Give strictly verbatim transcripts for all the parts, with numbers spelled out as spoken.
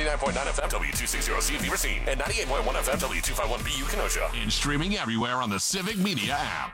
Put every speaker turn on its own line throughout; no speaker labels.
ninety-nine point nine F M, W two sixty C V Racine, and ninety-eight point one F M, W two fifty-one B U Kenosha.
And streaming everywhere on the Civic Media app.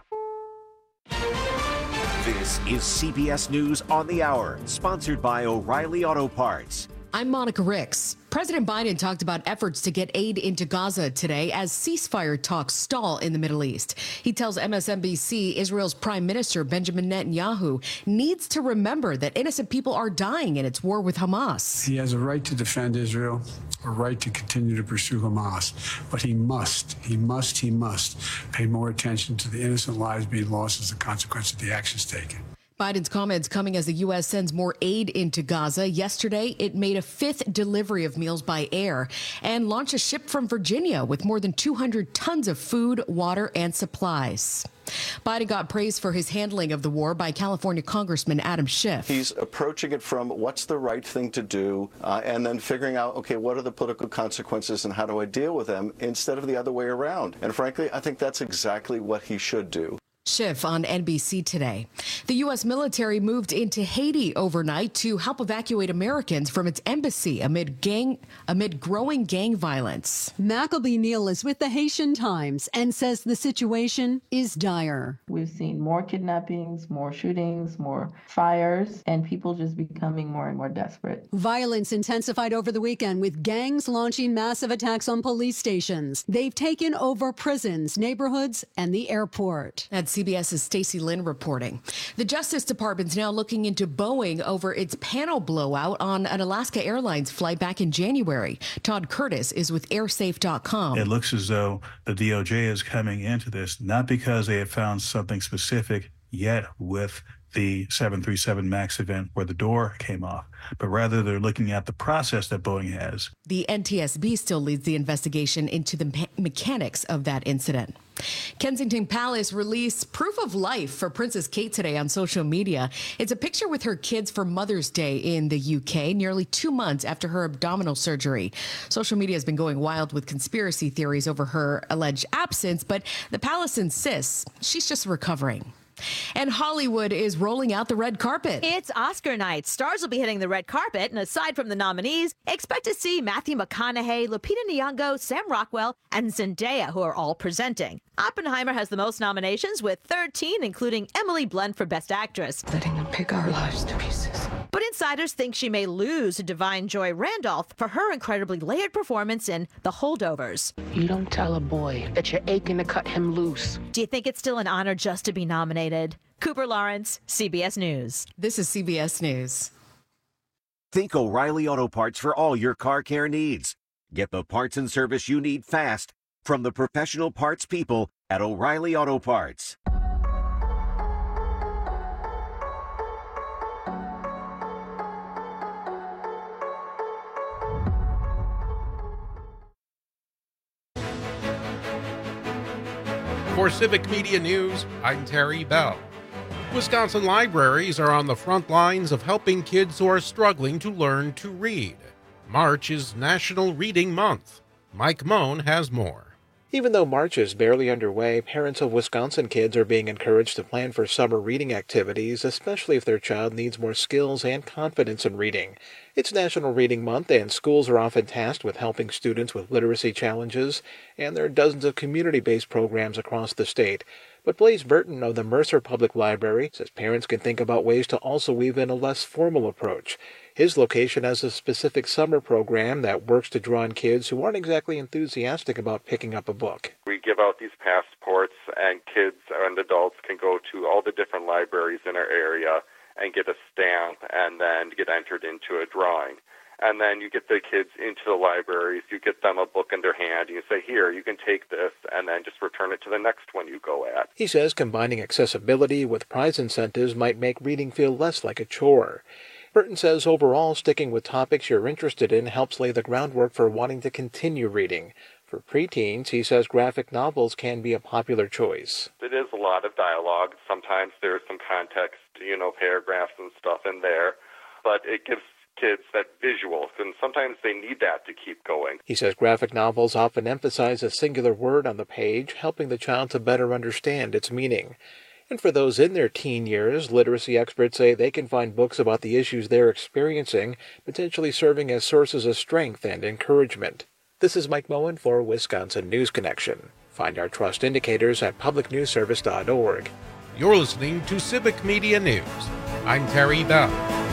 This is C B S News on the Hour, sponsored by O'Reilly Auto Parts.
I'm Monica Ricks. President Biden talked about efforts to get aid into Gaza today as ceasefire talks stall in the Middle East. He tells M S N B C Israel's Prime Minister Benjamin Netanyahu needs to remember that innocent people are dying in its war with Hamas.
He has a right to defend Israel, a right to continue to pursue Hamas, but he must, he must, he must pay more attention to the innocent lives being lost as a consequence of the actions taken.
Biden's comments coming as the U S sends more aid into Gaza. Yesterday, it made a fifth delivery of meals by air and launched a ship from Virginia with more than two hundred tons of food, water, and supplies. Biden got praise for his handling of the war by California Congressman Adam Schiff.
He's approaching it from what's the right thing to do, uh, and then figuring out, okay, what are the political consequences and how do I deal with them, instead of the other way around. And frankly, I think that's exactly what he should do.
Schiff on N B C today. The U S military moved into Haiti overnight to help evacuate Americans from its embassy amid gang amid growing gang violence.
Maccabee Neal is with the Haitian Times and says the situation is dire.
We've seen more kidnappings, more shootings, more fires, and people just becoming more and more desperate.
Violence intensified over the weekend with gangs launching massive attacks on police stations. They've taken over prisons, neighborhoods, and the airport.
That's CBS's Stacey Lynn reporting. The Justice Department's now looking into Boeing over its panel blowout on an Alaska Airlines flight back in January. Todd Curtis is with airsafe dot com.
It looks as though the D O J is coming into this not because they have found something specific yet with the seven thirty-seven MAX event where the door came off, but rather they're looking at the process that Boeing has.
The N T S B still leads the investigation into the me- mechanics of that incident. Kensington Palace released proof of life for Princess Kate today on social media. It's a picture with her kids for Mother's Day in the U K, nearly two months after her abdominal surgery. Social media has been going wild with conspiracy theories over her alleged absence, but the palace insists she's just recovering. And Hollywood is rolling out the red carpet.
It's Oscar night. Stars will be hitting the red carpet, and aside from the nominees, expect to see Matthew McConaughey, Lupita Nyong'o, Sam Rockwell, and Zendaya, who are all presenting. Oppenheimer has the most nominations with thirteen, including Emily Blunt for Best Actress.
Letting them pick our lives to pieces.
But insiders think she may lose to Divine Joy Randolph for her incredibly layered performance in The Holdovers.
You don't tell a boy that you're aching to cut him loose.
Do you think it's still an honor just to be nominated? Cooper Lawrence, C B S News.
This is C B S News.
Think O'Reilly Auto Parts for all your car care needs. Get the parts and service you need fast from the professional parts people at O'Reilly Auto Parts.
For Civic Media News, I'm Terry Bell. Wisconsin libraries are on the front lines of helping kids who are struggling to learn to read. March is National Reading Month. Mike Moan has more.
Even though March is barely underway, parents of Wisconsin kids are being encouraged to plan for summer reading activities, especially if their child needs more skills and confidence in reading. It's National Reading Month, and schools are often tasked with helping students with literacy challenges, and there are dozens of community-based programs across the state. But Blaze Burton of the Mercer Public Library says parents can think about ways to also weave in a less formal approach. His location has a specific summer program that works to draw in kids who aren't exactly enthusiastic about picking up a book.
We give out these passports, and kids and adults can go to all the different libraries in our area and get a stamp and then get entered into a drawing. And then you get the kids into the libraries, you get them a book in their hand, and you say, here, you can take this, and then just return it to the next one you go at.
He says combining accessibility with prize incentives might make reading feel less like a chore. Burton says overall, sticking with topics you're interested in helps lay the groundwork for wanting to continue reading. For preteens, he says graphic novels can be a popular choice.
It is a lot of dialogue. Sometimes there's some context, you know, paragraphs and stuff in there, but it gives kids that visual, and sometimes they need that to keep going.
He says graphic novels often emphasize a singular word on the page, helping the child to better understand its meaning. And for those in their teen years, literacy experts say they can find books about the issues they're experiencing, potentially serving as sources of strength and encouragement. This is Mike Moen for Wisconsin News Connection. Find our trust indicators at public news service dot org.
You're listening to Civic Media News. I'm Terry Bell.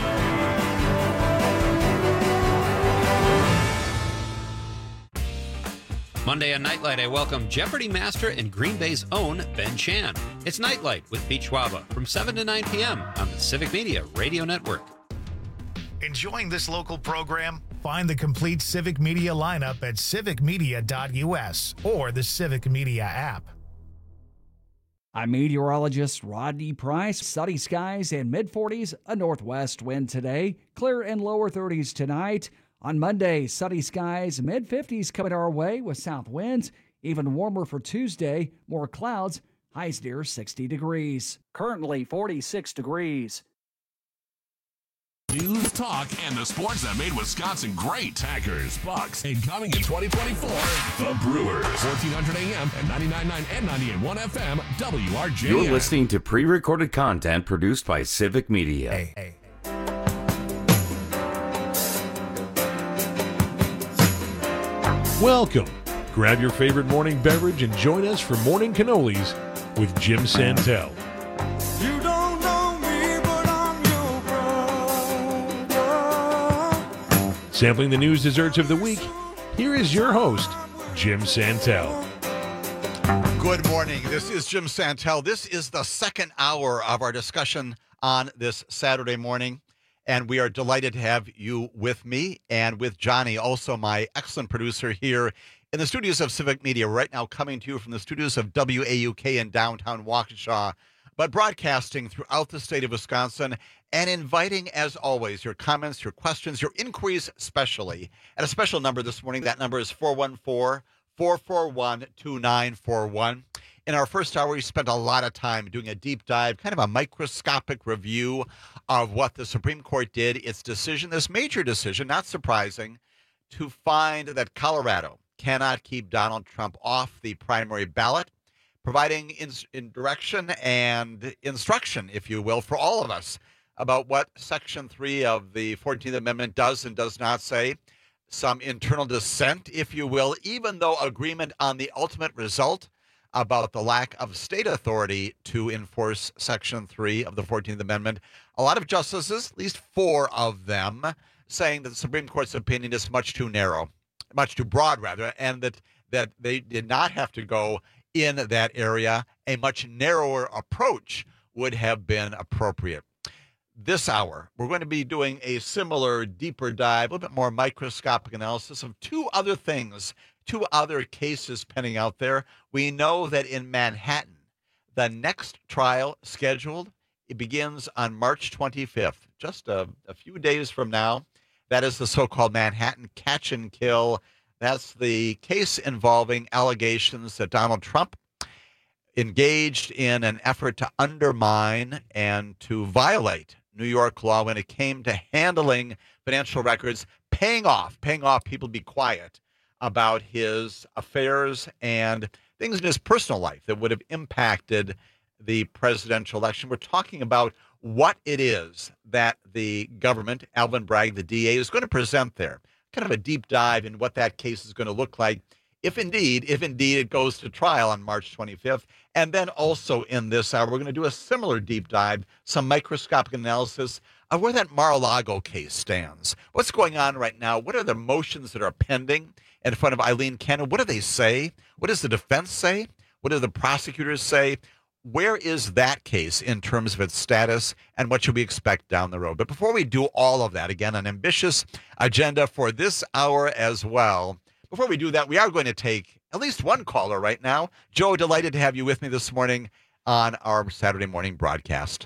Monday on Nightlight, I welcome Jeopardy master and Green Bay's own Ben Chan. It's Nightlight with Pete Schwaba from seven to nine p.m. on the Civic Media Radio Network.
Enjoying this local program? Find the complete Civic Media lineup at civic media dot u s or the Civic Media app.
I'm meteorologist Rodney Price. Sunny skies and mid forties, a northwest wind today. Clear and lower thirties tonight. On Monday, sunny skies, mid fifties coming our way with south winds. Even warmer for Tuesday, more clouds, highs near sixty degrees. Currently forty-six degrees.
News, talk, and the sports that made Wisconsin great. Packers, Bucks, and coming in twenty twenty-four, the Brewers. fourteen hundred A M and ninety-nine point nine and ninety-eight point one F M, W R J M.
You're listening to pre-recorded content produced by Civic Media.
Hey, hey.
Welcome. Grab your favorite morning beverage and join us for Morning Cannolis with Jim Santel.
You don't know me, but I'm your brother.
Sampling the news desserts of the week, here is your host, Jim Santel.
Good morning. This is Jim Santel. This is the second hour of our discussion on this Saturday morning. And we are delighted to have you with me and with Johnny, also my excellent producer here in the studios of Civic Media, right now coming to you from the studios of W A U K in downtown Waukesha, but broadcasting throughout the state of Wisconsin and inviting, as always, your comments, your questions, your inquiries, especially at a special number this morning. That number is four one four, four four one, two nine four one. In our first hour, we spent a lot of time doing a deep dive, kind of a microscopic review of what the Supreme Court did, its decision, this major decision, not surprising, to find that Colorado cannot keep Donald Trump off the primary ballot, providing in, in direction and instruction, if you will, for all of us about what Section three of the fourteenth Amendment does and does not say, some internal dissent, if you will, even though agreement on the ultimate result about the lack of state authority to enforce Section three of the fourteenth Amendment. A lot of justices, at least four of them, saying that the Supreme Court's opinion is much too narrow, much too broad, rather, and that, that they did not have to go in that area. A much narrower approach would have been appropriate. This hour, we're going to be doing a similar deeper dive, a little bit more microscopic analysis of two other things, two other cases pending out there. We know that in Manhattan, the next trial scheduled, it begins on March twenty-fifth, just a, a few days from now. That is the so-called Manhattan catch and kill. That's the case involving allegations that Donald Trump engaged in an effort to undermine and to violate New York law when it came to handling financial records, paying off, paying off people to be quiet about his affairs and things in his personal life that would have impacted the presidential election. We're talking about what it is that the government, Alvin Bragg, the D A, is going to present there. Kind of a deep dive in what that case is going to look like, if indeed, if indeed it goes to trial on March twenty-fifth. And then also in this hour, we're going to do a similar deep dive, some microscopic analysis of where that Mar-a-Lago case stands. What's going on right now? What are the motions that are pending in front of Eileen Cannon? What do they say? What does the defense say? What do the prosecutors say? Where is that case in terms of its status, and what should we expect down the road? But before we do all of that, again, an ambitious agenda for this hour as well. Before we do that, we are going to take at least one caller right now. Joe, delighted to have you with me this morning on our Saturday morning broadcast.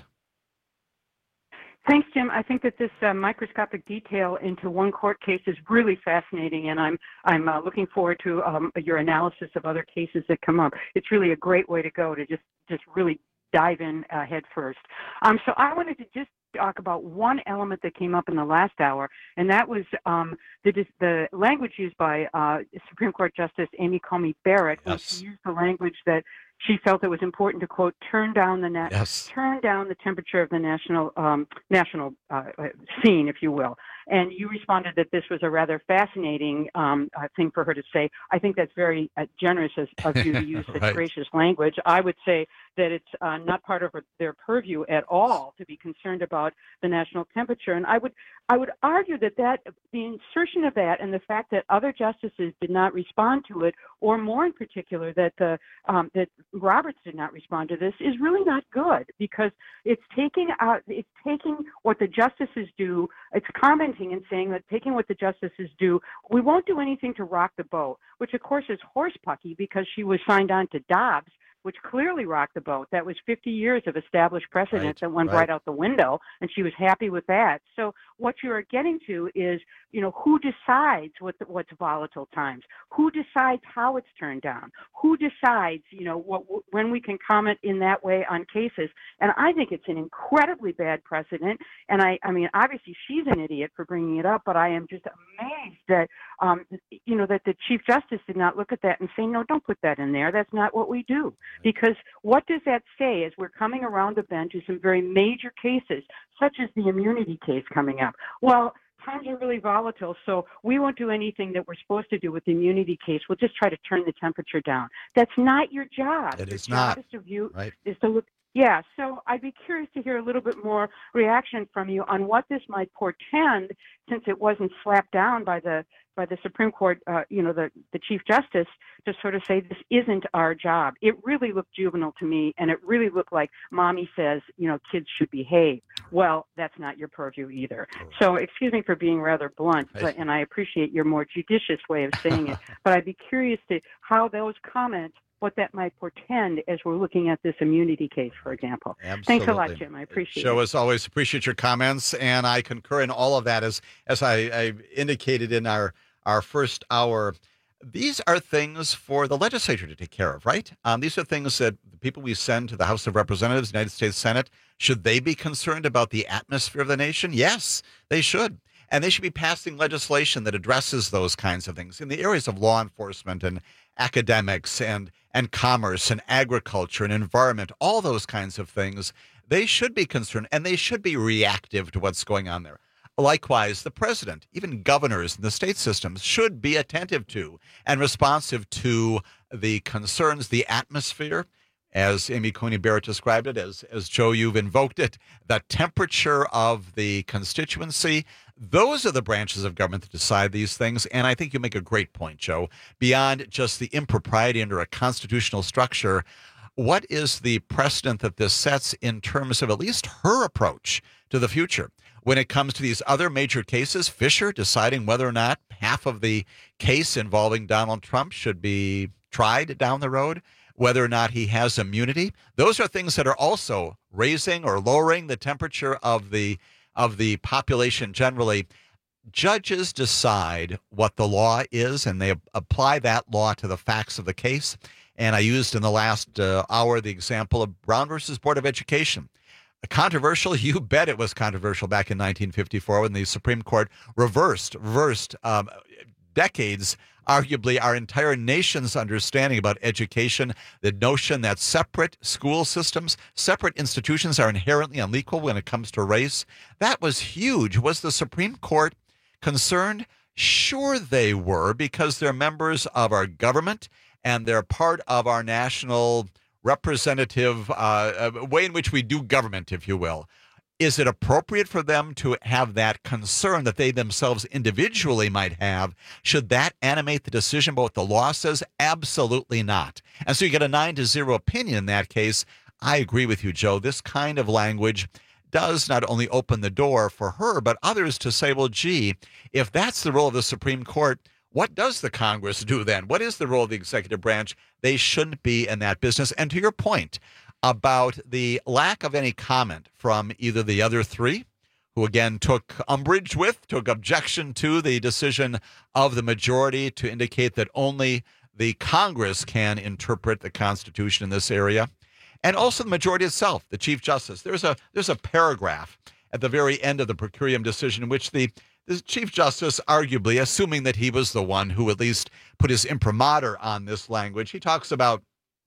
Thanks, Jim. I think that this uh, microscopic detail into one court case is really fascinating, and I'm I'm uh, looking forward to um, your analysis of other cases that come up. It's really a great way to go to just just really dive in uh, head first. Um, so I wanted to just talk about one element that came up in the last hour, and that was um, the the language used by uh, Supreme Court Justice Amy Coney Barrett, when
yes.
she used the language that she felt it was important to, quote, turn down the na-
Yes.
turn down the temperature of the national um, national uh, scene, if you will. And you responded that this was a rather fascinating um, uh, thing for her to say. I think that's very uh, generous as, of you to use such
Right.
gracious language. I would say that it's uh, not part of their purview at all to be concerned about the national temperature. And I would I would argue that, that the insertion of that and the fact that other justices did not respond to it, or more in particular that the um, that Roberts did not respond to this, is really not good, because it's taking out it's taking what the justices do. It's commenting and saying that taking what the justices do, we won't do anything to rock the boat, which of course is horsepucky because she was signed on to Dobbs, which clearly rocked the boat. That was fifty years of established precedent
Right,
that went
right.
right out the window, and she was happy with that. So what you're getting to is, you know, who decides what the, what's volatile times? Who decides how it's turned down? Who decides, you know, what, when we can comment in that way on cases? And I think it's an incredibly bad precedent. And I, I mean, obviously she's an idiot for bringing it up, but I am just amazed that, um, you know, that the Chief Justice did not look at that and say, no, don't put that in there. That's not what we do. Because what does that say as we're coming around the bend to some very major cases, such as the immunity case coming up? Well, times are really volatile, so we won't do anything that we're supposed to do with the immunity case. We'll just try to turn the temperature down. That's not your job.
It
Your
is
job
not.
is to view,
Right.
is to look. Yeah, so I'd be curious to hear a little bit more reaction from you on what this might portend, since it wasn't slapped down by the by the Supreme Court, uh, you know, the, the Chief Justice, to sort of say this isn't our job. It really looked juvenile to me, and it really looked like mommy says, you know, kids should behave. Well, that's not your purview either. So excuse me for being rather blunt, but, and I appreciate your more judicious way of saying it, but I'd be curious to how those comments, what that might portend as we're looking at this immunity case, for example.
Absolutely.
Thanks a lot, Jim. I appreciate
Show
it.
as always, appreciate your comments, and I concur in all of that. As as I, I indicated in our our first hour, these are things for the legislature to take care of, right? Um, these are things that the people we send to the House of Representatives, United States Senate, should they be concerned about the atmosphere of the nation? Yes, they should. And they should be passing legislation that addresses those kinds of things in the areas of law enforcement and academics and, and commerce and agriculture and environment, all those kinds of things. They should be concerned, and they should be reactive to what's going on there. Likewise, the president, even governors in the state systems, should be attentive to and responsive to the concerns, the atmosphere, as Amy Coney Barrett described it, as, as Joe, you've invoked it, the temperature of the constituency. Those are the branches of government that decide these things. And I think you make a great point, Joe. Beyond just the impropriety under a constitutional structure, what is the precedent that this sets in terms of at least her approach to the future? When it comes to these other major cases, Fisher deciding whether or not half of the case involving Donald Trump should be tried down the road, whether or not he has immunity, those are things that are also raising or lowering the temperature of the of the population generally. Judges decide what the law is, and they apply that law to the facts of the case. And I used in the last uh, hour the example of Brown versus Board of Education. Controversial, you bet it was controversial back in nineteen fifty-four when the Supreme Court reversed, reversed um, decades, arguably our entire nation's understanding about education, the notion that separate school systems, separate institutions are inherently unequal when it comes to race. That was huge. Was the Supreme Court concerned? Sure they were, because they're members of our government and they're part of our national representative uh, way in which we do government, if you will. Is it appropriate for them to have that concern that they themselves individually might have? Should that animate the decision about what the law says? Absolutely not. And so you get a nine to zero opinion in that case. I agree with you, Joe. This kind of language does not only open the door for her, but others to say, well, gee, if that's the role of the Supreme Court, what does the Congress do then? What is the role of the executive branch? They shouldn't be in that business. And to your point about the lack of any comment from either the other three, who again took umbrage with, took objection to the decision of the majority to indicate that only the Congress can interpret the Constitution in this area, and also the majority itself, the Chief Justice. There's a there's a paragraph at the very end of the per curiam decision in which the The Chief Justice, arguably, assuming that he was the one who at least put his imprimatur on this language, he talks about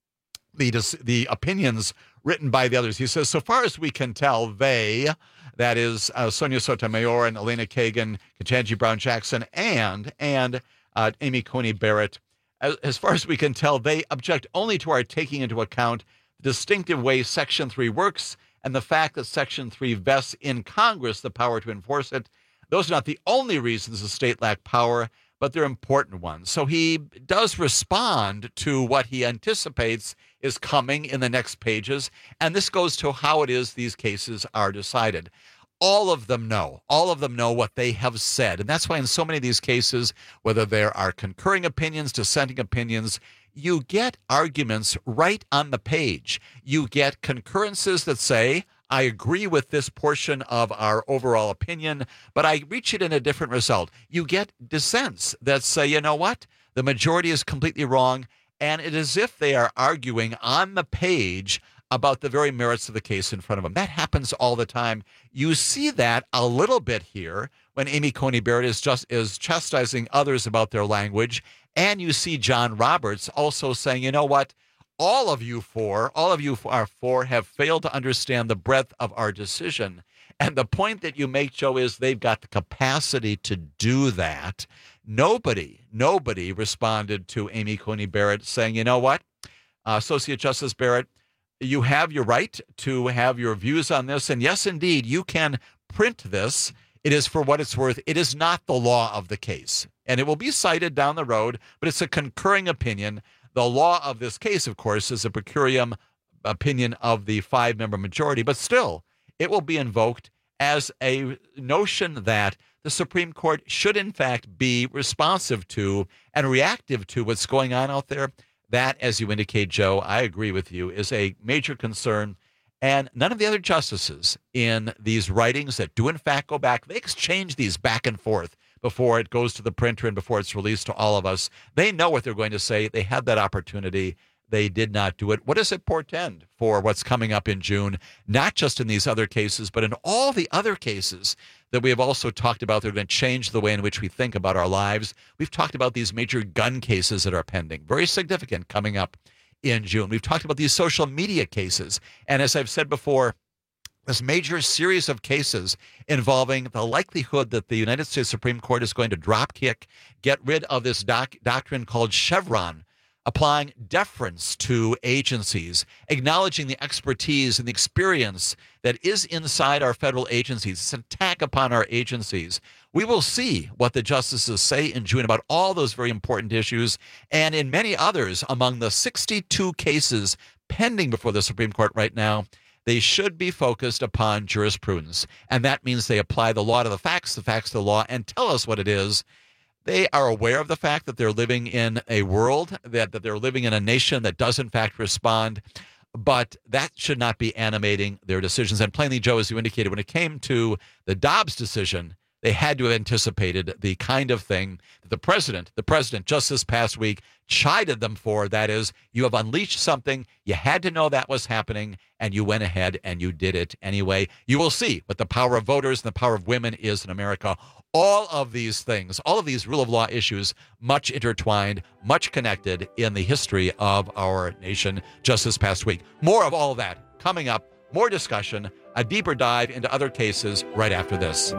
the the opinions written by the others. He says, so far as we can tell, they, that is uh, Sonia Sotomayor and Elena Kagan, Ketanji Brown Jackson, and and uh, Amy Coney Barrett, as, as far as we can tell, they object only to our taking into account the distinctive way Section three works and the fact that Section three vests in Congress the power to enforce it. Those are not the only reasons the state lack power, but they're important ones. So he does respond to what he anticipates is coming in the next pages, and this goes to how it is these cases are decided. All of them know, all of them know what they have said, and that's why in so many of these cases, whether there are concurring opinions, dissenting opinions, you get arguments right on the page. You get concurrences that say, I agree with this portion of our overall opinion, but I reach it in a different result. You get dissents that say, you know what? The majority is completely wrong, and it is as if they are arguing on the page about the very merits of the case in front of them. That happens all the time. You see that a little bit here when Amy Coney Barrett is just is chastising others about their language, and you see John Roberts also saying, you know what? All of you four, all of you are four have failed to understand the breadth of our decision. And the point that you make, Joe, is they've got the capacity to do that. Nobody, nobody responded to Amy Coney Barrett saying, you know what, uh, Associate Justice Barrett, you have your right to have your views on this. And yes, indeed, you can print this. It is for what it's worth. It is not the law of the case. And it will be cited down the road, but it's a concurring opinion. The law of this case, of course, is a per curiam opinion of the five-member majority, but still, it will be invoked as a notion that the Supreme Court should, in fact, be responsive to and reactive to what's going on out there. That, as you indicate, Joe, I agree with you, is a major concern. And none of the other justices in these writings that do, in fact, go back, they exchange these back and forth before it goes to the printer and before it's released to all of us. They know what they're going to say. They had that opportunity. They did not do it. What does it portend for what's coming up in June, not just in these other cases, but in all the other cases that we have also talked about? They're going to change the way in which we think about our lives. We've talked about these major gun cases that are pending, very significant, coming up in June. We've talked about these social media cases. And as I've said before, this major series of cases involving the likelihood that the United States Supreme Court is going to drop kick, get rid of this doc- doctrine called Chevron, applying deference to agencies, acknowledging the expertise and the experience that is inside our federal agencies. It's an attack upon our agencies. We will see what the justices say in June about all those very important issues, and in many others among the sixty-two cases pending before the Supreme Court right now. They should be focused upon jurisprudence, and that means they apply the law to the facts, the facts to the law, and tell us what it is. They are aware of the fact that they're living in a world, that, that they're living in a nation that does, in fact, respond, but that should not be animating their decisions. And plainly, Joe, as you indicated, when it came to the Dobbs decision, they had to have anticipated the kind of thing that the president, the president just this past week chided them for. That is, you have unleashed something. You had to know that was happening, and you went ahead and you did it anyway. You will see what the power of voters and the power of women is in America. All of these things, all of these rule of law issues, much intertwined, much connected in the history of our nation just this past week. More of all of that coming up, more discussion, a deeper dive into other cases right after this.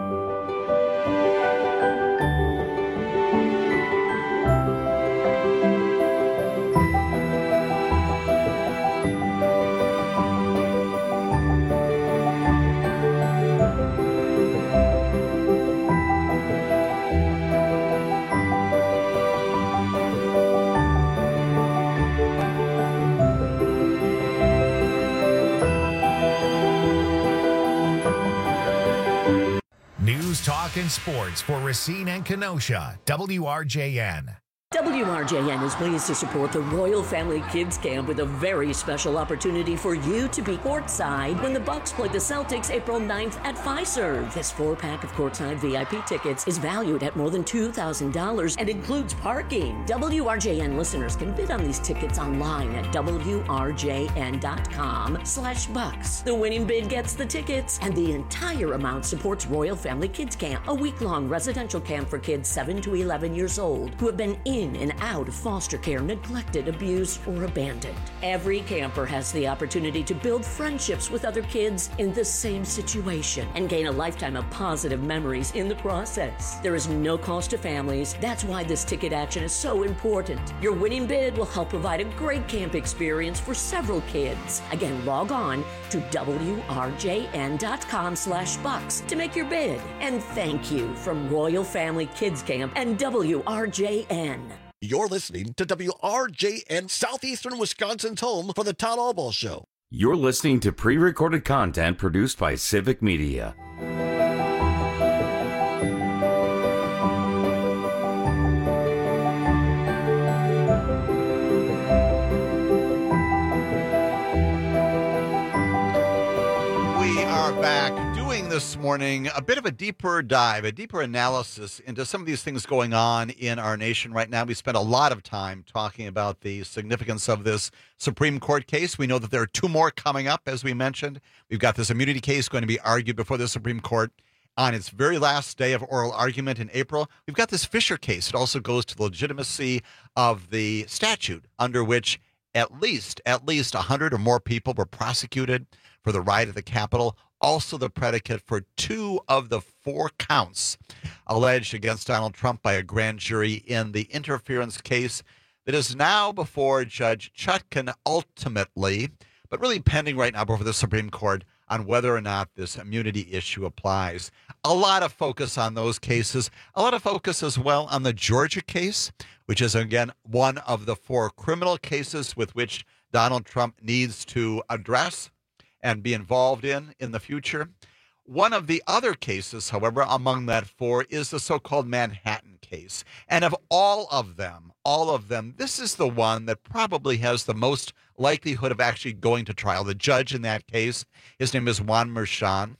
News, talk, and sports for Racine and Kenosha. W R J N.
W R J N is pleased to support the Royal Family Kids Camp with a very special opportunity for you to be courtside when the Bucks play the Celtics April ninth at Fiserv. This four-pack of courtside V I P tickets is valued at more than two thousand dollars and includes parking. W R J N listeners can bid on these tickets online at W R J N dot com slash bucks. The winning bid gets the tickets, and the entire amount supports Royal Family Kids Camp, a week-long residential camp for kids seven to eleven years old who have been in in and out of foster care, neglected, abused, or abandoned. Every camper has the opportunity to build friendships with other kids in the same situation and gain a lifetime of positive memories in the process. There is no cost to families. That's why this ticket action is so important. Your winning bid will help provide a great camp experience for several kids. Again, log on to W R J N dot com slash bucks to make your bid. And thank you from Royal Family Kids Camp and W R J N.
You're listening to W R J N, Southeastern Wisconsin's home for the Todd Albaugh Show.
You're listening to pre-recorded content produced by Civic Media.
We are back doing this morning a bit of a deeper dive, a deeper analysis into some of these things going on in our nation right now. We spent a lot of time talking about the significance of this Supreme Court case. We know that there are two more coming up, as we mentioned. We've got this immunity case going to be argued before the Supreme Court on its very last day of oral argument in April. We've got this Fisher case. It also goes to the legitimacy of the statute under which at least, at least one hundred or more people were prosecuted for the riot at the Capitol. Also the predicate for two of the four counts alleged against Donald Trump by a grand jury in the interference case that is now before Judge Chutkan ultimately, but really pending right now before the Supreme Court on whether or not this immunity issue applies. A lot of focus on those cases, a lot of focus as well on the Georgia case, which is, again, one of the four criminal cases with which Donald Trump needs to address and be involved in in the future. One of the other cases, however, among that four is the so-called Manhattan case. And of all of them, all of them, this is the one that probably has the most likelihood of actually going to trial. The judge in that case, his name is Juan Merchan.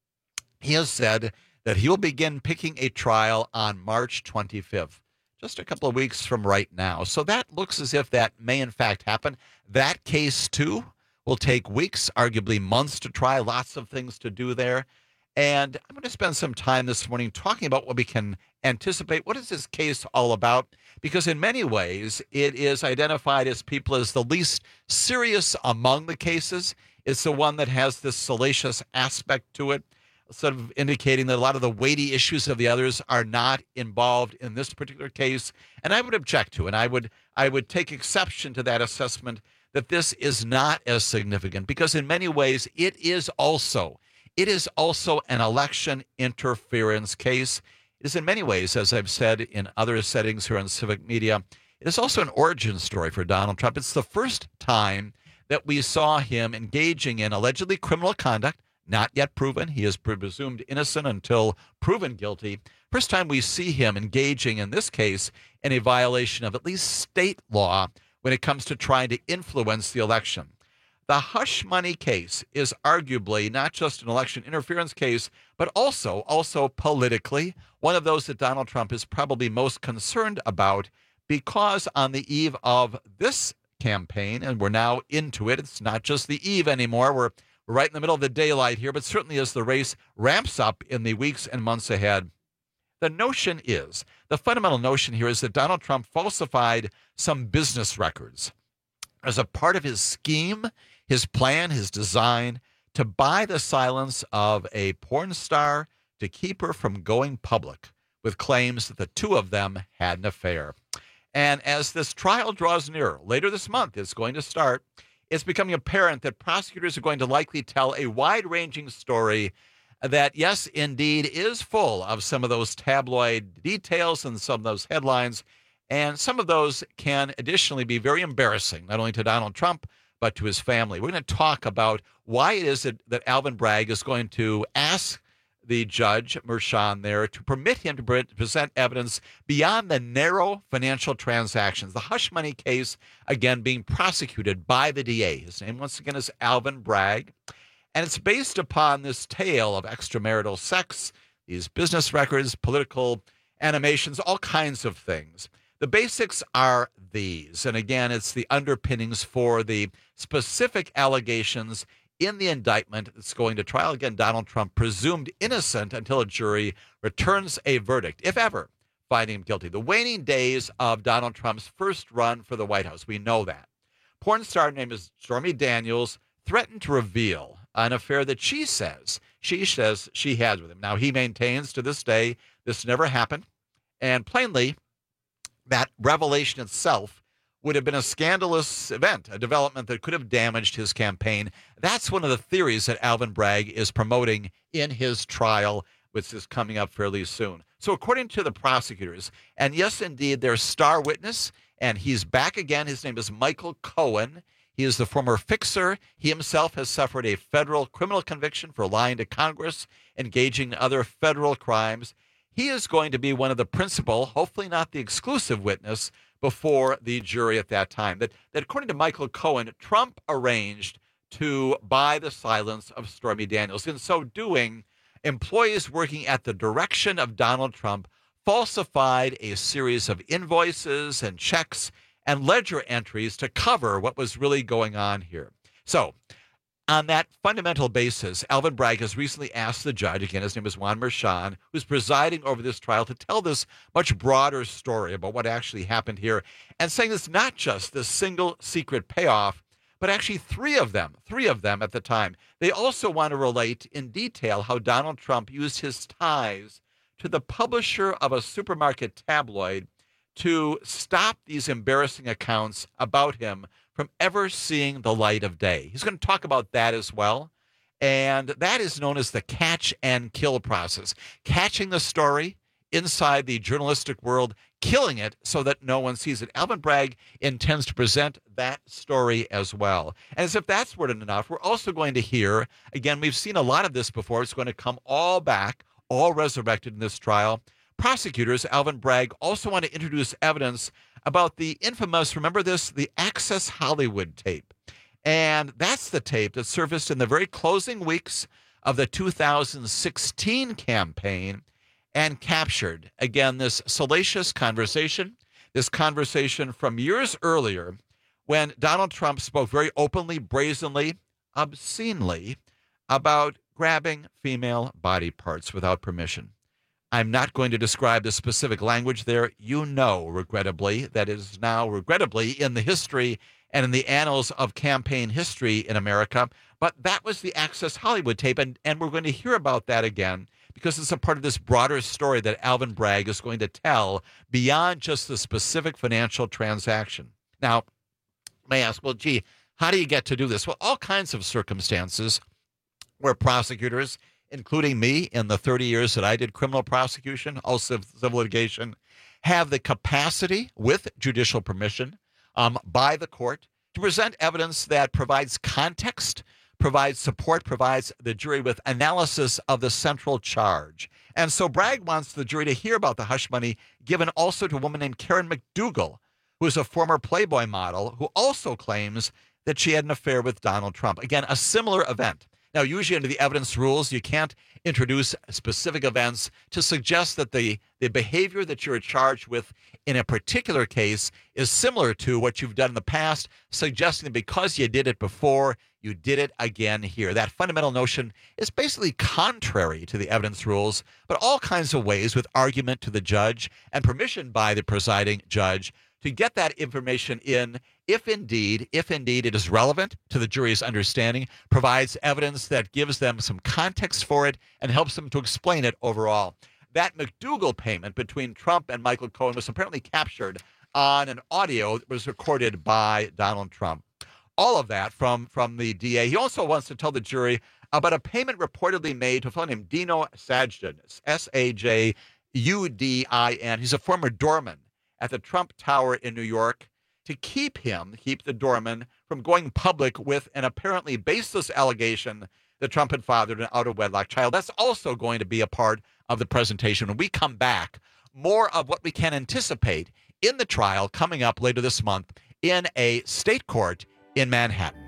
He has said that he will begin picking a trial on March twenty-fifth, just a couple of weeks from right now. So that looks as if that may in fact happen. That case, too, will take weeks, arguably months to try, lots of things to do there. And I'm going to spend some time this morning talking about what we can anticipate. What is this case all about? Because in many ways, it is identified as people as the least serious among the cases. It's the one that has this salacious aspect to it, sort of indicating that a lot of the weighty issues of the others are not involved in this particular case. And I would object to, and I would I would take exception to that assessment that this is not as significant, because in many ways it is also it is also an election interference case. It is in many ways, as I've said in other settings here on Civic Media, it is also an origin story for Donald Trump. It's the first time that we saw him engaging in allegedly criminal conduct, not yet proven. He is presumed innocent until proven guilty. First time we see him engaging in this case in a violation of at least state law when it comes to trying to influence the election. The hush money case is arguably not just an election interference case, but also, also politically, one of those that Donald Trump is probably most concerned about, because on the eve of this campaign, and we're now into it, it's not just the eve anymore, we're, we're right in the middle of the daylight here, but certainly as the race ramps up in the weeks and months ahead, the notion is, the fundamental notion here is that Donald Trump falsified some business records as a part of his scheme, his plan, his design to buy the silence of a porn star to keep her from going public with claims that the two of them had an affair. And as this trial draws nearer, later this month it's going to start, it's becoming apparent that prosecutors are going to likely tell a wide-ranging story that, yes, indeed, is full of some of those tabloid details and some of those headlines. And some of those can additionally be very embarrassing, not only to Donald Trump, but to his family. We're going to talk about why it is that, that Alvin Bragg is going to ask the judge, Merchan, there to permit him to pre- present evidence beyond the narrow financial transactions. The hush money case, again, being prosecuted by the D A. His name, once again, is Alvin Bragg. And it's based upon this tale of extramarital sex, these business records, political animations, all kinds of things. The basics are these. And again, it's the underpinnings for the specific allegations in the indictment that's going to trial. Again, Donald Trump presumed innocent until a jury returns a verdict, if ever, finding him guilty. The waning days of Donald Trump's first run for the White House, we know that. Porn star named Stormy Daniels threatened to reveal an affair that she says, she says she has with him. Now, he maintains to this day this never happened. And plainly, that revelation itself would have been a scandalous event, a development that could have damaged his campaign. That's one of the theories that Alvin Bragg is promoting in his trial, which is coming up fairly soon. So according to the prosecutors, and yes, indeed, their star witness, and he's back again. His name is Michael Cohen. He is the former fixer. He himself has suffered a federal criminal conviction for lying to Congress, engaging in other federal crimes. He is going to be one of the principal, hopefully not the exclusive witness, before the jury at that time. That, that according to Michael Cohen, Trump arranged to buy the silence of Stormy Daniels. In so doing, employees working at the direction of Donald Trump falsified a series of invoices and checks and ledger entries to cover what was really going on here. So, on that fundamental basis, Alvin Bragg has recently asked the judge, again, his name is Juan Merchan, who's presiding over this trial, to tell this much broader story about what actually happened here, and saying it's not just the single secret payoff, but actually three of them, three of them at the time. They also want to relate in detail how Donald Trump used his ties to the publisher of a supermarket tabloid to stop these embarrassing accounts about him from ever seeing the light of day. He's going to talk about that as well. And that is known as the catch and kill process. Catching the story inside the journalistic world, killing it so that no one sees it. Alvin Bragg intends to present that story as well. And as if that's weren't enough, we're also going to hear, again, we've seen a lot of this before. It's going to come all back, all resurrected in this trial. Prosecutors, Alvin Bragg, also want to introduce evidence about the infamous, remember this, the Access Hollywood tape. And that's the tape that surfaced in the very closing weeks of the two thousand sixteen campaign and captured, again, this salacious conversation, this conversation from years earlier when Donald Trump spoke very openly, brazenly, obscenely about grabbing female body parts without permission. I'm not going to describe the specific language there. You know, regrettably, that is now regrettably in the history and in the annals of campaign history in America. But that was the Access Hollywood tape, and, and we're going to hear about that again because it's a part of this broader story that Alvin Bragg is going to tell beyond just the specific financial transaction. Now, you may ask, well, gee, how do you get to do this? Well, all kinds of circumstances where prosecutors, including me in the thirty years that I did criminal prosecution, also civil litigation, have the capacity with judicial permission um, by the court to present evidence that provides context, provides support, provides the jury with analysis of the central charge. And so Bragg wants the jury to hear about the hush money given also to a woman named Karen McDougal, who is a former Playboy model who also claims that she had an affair with Donald Trump. Again, a similar event. Now, usually under the evidence rules, you can't introduce specific events to suggest that the, the behavior that you're charged with in a particular case is similar to what you've done in the past, suggesting that because you did it before, you did it again here. That fundamental notion is basically contrary to the evidence rules, but all kinds of ways with argument to the judge and permission by the presiding judge to get that information in, if indeed, if indeed it is relevant to the jury's understanding, provides evidence that gives them some context for it and helps them to explain it overall. That McDougal payment between Trump and Michael Cohen was apparently captured on an audio that was recorded by Donald Trump. All of that from, from the D A. He also wants to tell the jury about a payment reportedly made to a fellow named Dino Sajdan, S A J U D I N. He's a former doorman at the Trump Tower in New York to keep him, keep the doorman, from going public with an apparently baseless allegation that Trump had fathered an out-of-wedlock child. That's also going to be a part of the presentation. When we come back, more of what we can anticipate in the trial coming up later this month in a state court in Manhattan.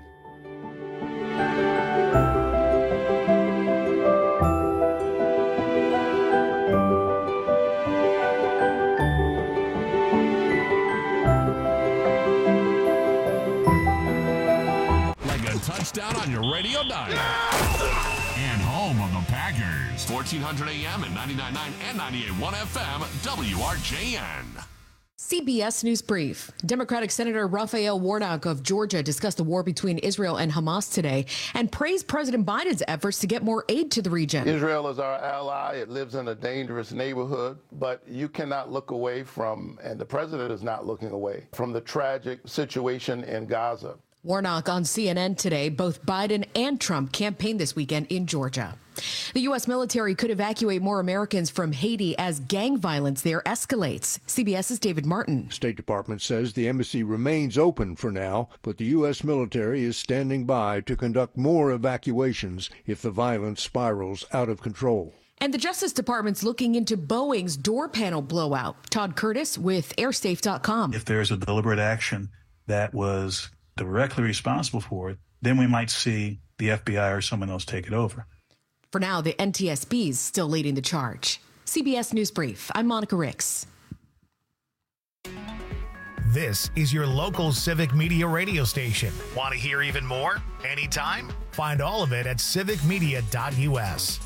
Touchdown on your radio dial. And home of the Packers. Sports fourteen hundred A M and ninety-nine point nine and ninety-eight point one F M, W R J N.
C B S News Brief. Democratic Senator Raphael Warnock of Georgia discussed the war between Israel and Hamas today and praised President Biden's efforts to get more aid to the region.
Israel is our ally. It lives in a dangerous neighborhood, but you cannot look away from, and the president is not looking away, from the tragic situation in Gaza.
Warnock on C N N today. Both Biden and Trump campaigned this weekend in Georgia. The U S military could evacuate more Americans from Haiti as gang violence there escalates. CBS's David Martin.
State Department says the embassy remains open for now, but the U S military is standing by to conduct more evacuations if the violence spirals out of control.
And the Justice Department's looking into Boeing's door panel blowout. Todd Curtis with airsafe dot com.
If there's a deliberate action that was directly responsible for it, then we might see the F B I or someone else take it over.
For now, the N T S B's still leading the charge. C B S News Brief. I'm Monica Ricks.
This is your local Civic Media radio station. Want to hear even more? Anytime? Find all of it at civic media dot U S.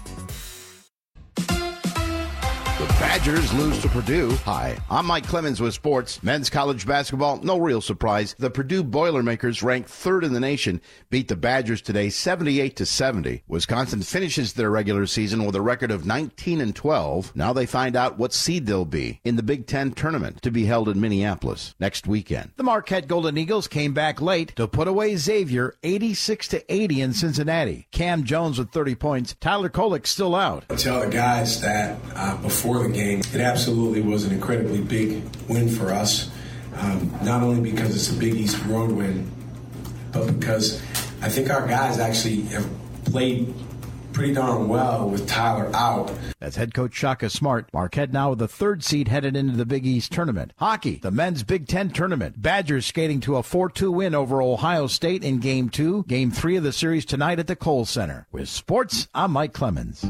The Badgers lose to Purdue. Hi, I'm Mike Clemens with sports. Men's college basketball, no real surprise. The Purdue Boilermakers, ranked third in the nation, beat the Badgers today seventy-eight to seventy. Wisconsin finishes their regular season with a record of nineteen and twelve. Now they find out what seed they'll be in the Big Ten tournament to be held in Minneapolis next weekend. The Marquette Golden Eagles came back late to put away Xavier eighty-six to eighty in Cincinnati. Cam Jones with thirty points. Tyler Kolek still out.
I tell the guys that uh, before the game, it absolutely was an incredibly big win for us, um, not only because it's a Big East road win, but because I think our guys actually have played pretty darn well with Tyler out.
That's head coach Shaka Smart. Marquette now with the third seed headed into the Big East tournament. Hockey, the men's Big Ten tournament. Badgers skating to a four two win over Ohio State in Game two. Game three of the series tonight at the Kohl Center. With sports, I'm Mike Clemens.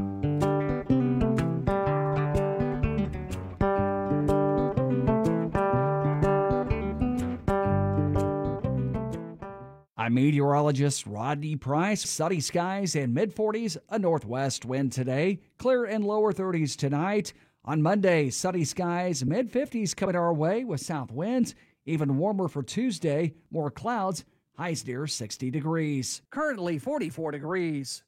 I'm meteorologist Rodney Price. Sunny skies and mid forties, a northwest wind today. Clear and lower thirties tonight. On Monday, sunny skies, mid fifties coming our way with south winds. Even warmer for Tuesday, more clouds, highs near sixty degrees. Currently forty-four degrees.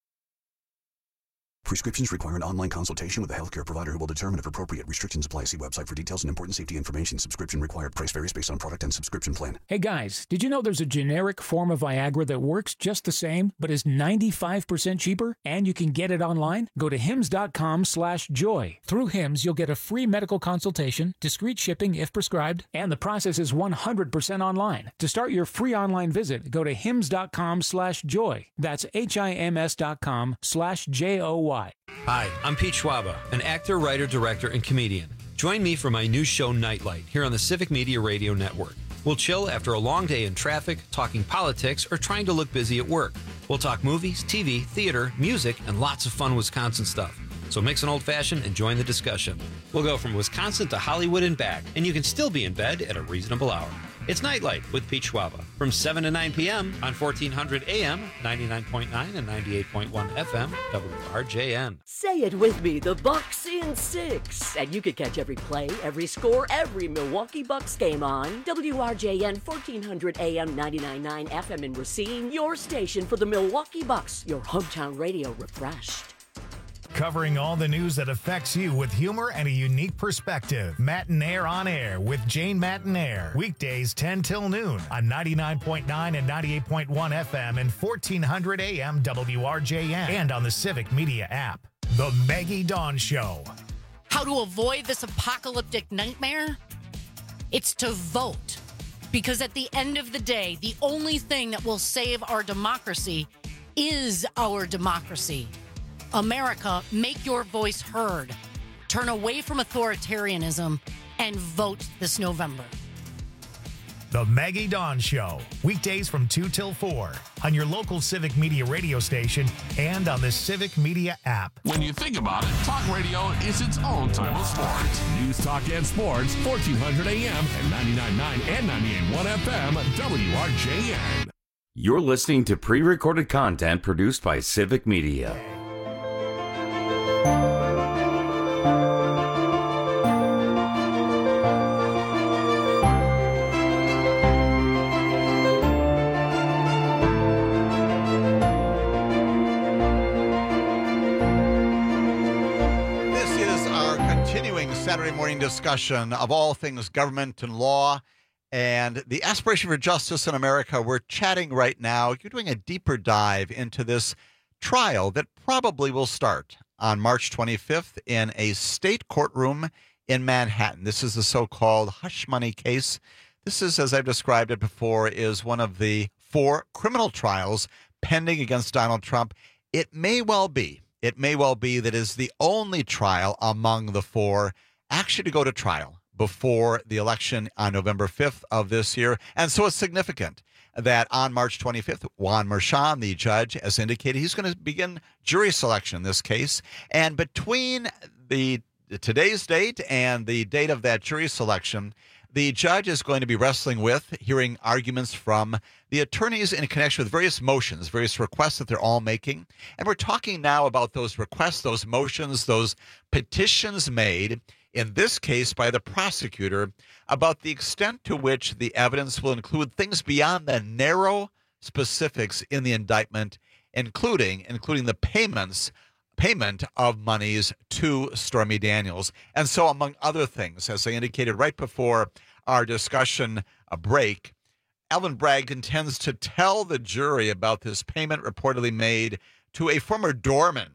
Prescriptions require an online consultation with a healthcare provider who will determine if appropriate. Restrictions apply. See website for details and important safety information. Subscription required. Price varies based on product and subscription plan.
Hey guys, did you know there's a generic form of Viagra that works just the same, but is ninety-five percent cheaper? And you can get it online? Go to hims dot com slash joy. Through Hims, you'll get a free medical consultation, discreet shipping if prescribed, and the process is one hundred percent online. To start your free online visit, go to hims dot com slash joy. That's H I M S dot com slash J O Y.
Hi, I'm Pete Schwaba, an actor, writer, director, and comedian. Join me for my new show, Nightlight, here on the Civic Media Radio Network. We'll chill after a long day in traffic, talking politics, or trying to look busy at work. We'll talk movies, T V, theater, music, and lots of fun Wisconsin stuff. So mix an old-fashioned and join the discussion. We'll go from Wisconsin to Hollywood and back, and you can still be in bed at a reasonable hour. It's Nightlight with Pete Schwaba from seven to nine p.m. on fourteen hundred A M, ninety-nine point nine and ninety-eight point one F M, W R J N.
Say it with me, the Bucks in six. And you can catch every play, every score, every Milwaukee Bucks game on W R J N, fourteen hundred A M, ninety-nine point nine F M in Racine, your station for the Milwaukee Bucks, your hometown radio refreshed.
Covering all the news that affects you with humor and a unique perspective. Matinaire on Air with Jane Matinaire. Weekdays ten till noon on ninety-nine point nine and ninety-eight point one F M and fourteen hundred A M W R J N and on the Civic Media app. The Maggie Dawn Show.
How to avoid this apocalyptic nightmare? It's to vote. Because at the end of the day, the only thing that will save our democracy is our democracy. America, make your voice heard. Turn away from authoritarianism and vote this November.
The Maggie Dawn Show. Weekdays from two till four on your local Civic Media radio station and on the Civic Media app.
When you think about it, talk radio is its own type of sports. News, talk, and sports, fourteen hundred A M and ninety-nine point nine and ninety-eight point one F M, W R J N.
You're listening to pre-recorded content produced by Civic Media.
Saturday morning discussion of all things government and law and the aspiration for justice in America. We're chatting right now. You're doing a deeper dive into this trial that probably will start on March twenty-fifth in a state courtroom in Manhattan. This is the so-called hush money case. This is, as I've described it before, is one of the four criminal trials pending against Donald Trump. It may well be, it may well be that is the only trial among the four actually to go to trial before the election on November fifth of this year. And so it's significant that on March twenty-fifth, Juan Merchan, the judge, has indicated he's going to begin jury selection in this case. And between the today's date and the date of that jury selection, the judge is going to be wrestling with hearing arguments from the attorneys in connection with various motions, various requests that they're all making. And we're talking now about those requests, those motions, those petitions made, in this case by the prosecutor, about the extent to which the evidence will include things beyond the narrow specifics in the indictment, including including the payments payment of monies to Stormy Daniels. And so, among other things, as I indicated right before our discussion a break, Alvin Bragg intends to tell the jury about this payment reportedly made to a former doorman.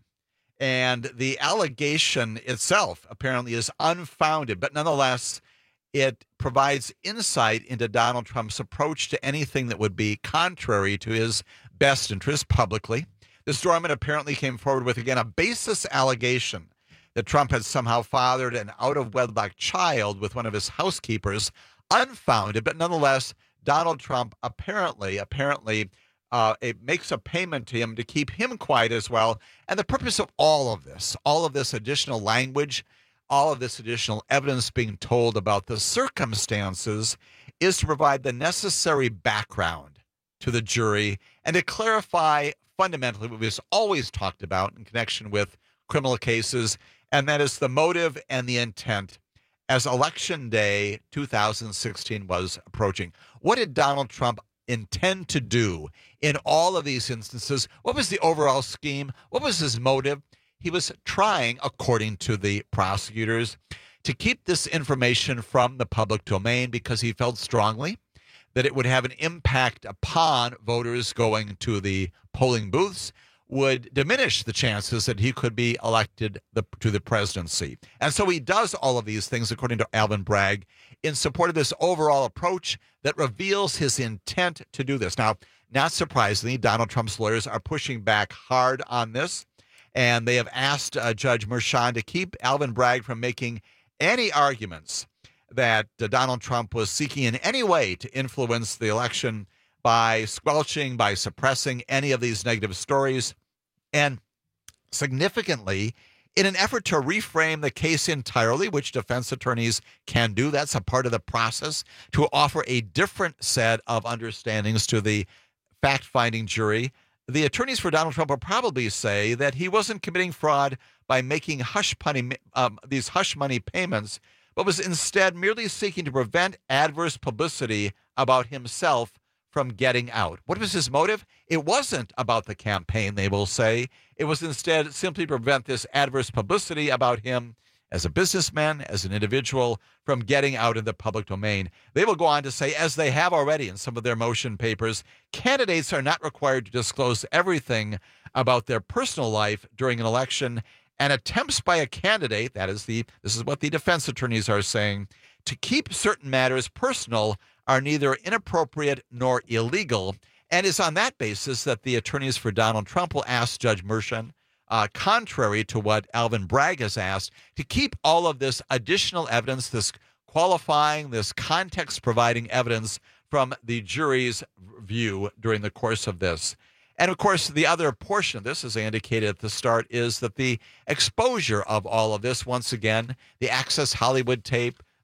And the allegation itself apparently is unfounded, but nonetheless, it provides insight into Donald Trump's approach to anything that would be contrary to his best interest publicly. This doorman apparently came forward with, again, a baseless allegation that Trump had somehow fathered an out-of-wedlock child with one of his housekeepers. Unfounded, but nonetheless, Donald Trump apparently, apparently, Uh, it makes a payment to him to keep him quiet as well. And the purpose of all of this, all of this additional language, all of this additional evidence being told about the circumstances is to provide the necessary background to the jury and to clarify fundamentally what we've always talked about in connection with criminal cases, and that is the motive and the intent as Election Day two thousand sixteen was approaching. What did Donald Trump intend to do in all of these instances? What was the overall scheme? What was his motive? He was trying, according to the prosecutors, to keep this information from the public domain because he felt strongly that it would have an impact upon voters going to the polling booths, would diminish the chances that he could be elected the, to the presidency. And so he does all of these things, according to Alvin Bragg, in support of this overall approach that reveals his intent to do this. Now, not surprisingly, Donald Trump's lawyers are pushing back hard on this, and they have asked uh, Judge Merchan to keep Alvin Bragg from making any arguments that uh, Donald Trump was seeking in any way to influence the election by squelching, by suppressing any of these negative stories. And significantly, in an effort to reframe the case entirely, which defense attorneys can do, that's a part of the process, to offer a different set of understandings to the fact-finding jury, the attorneys for Donald Trump will probably say that he wasn't committing fraud by making hush money, um, these hush money payments, but was instead merely seeking to prevent adverse publicity about himself from getting out. What was his motive? It wasn't about the campaign, they will say. It was instead simply to prevent this adverse publicity about him as a businessman, as an individual, from getting out in the public domain. They will go on to say, as they have already in some of their motion papers, candidates are not required to disclose everything about their personal life during an election, and attempts by a candidate, that is the, this is what the defense attorneys are saying, to keep certain matters personal are neither inappropriate nor illegal. And it's on that basis that the attorneys for Donald Trump will ask Judge Merchan, uh, contrary to what Alvin Bragg has asked, to keep all of this additional evidence, this qualifying, this context-providing evidence from the jury's view during the course of this. And, of course, the other portion of this, as I indicated at the start, is that the exposure of all of this, once again, the Access Hollywood tape, the